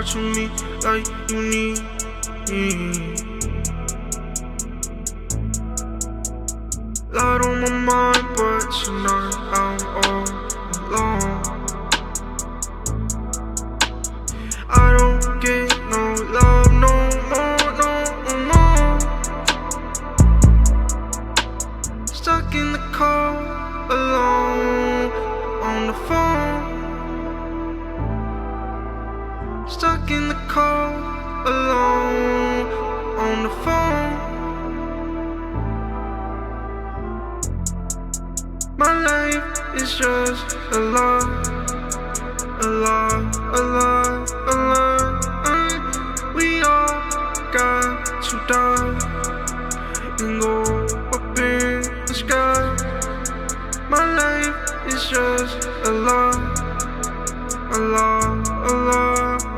to me like you need me. Lot on my mind, but tonight I'm all alone. I don't get no love no more, no more. Stuck in the cold, alone on the phone. Stuck in the cold, alone on the phone. My life is just a lie, a lie, a lie, a lie. We all got to die and go up in the sky. My life is just a lie, a lie, a lie.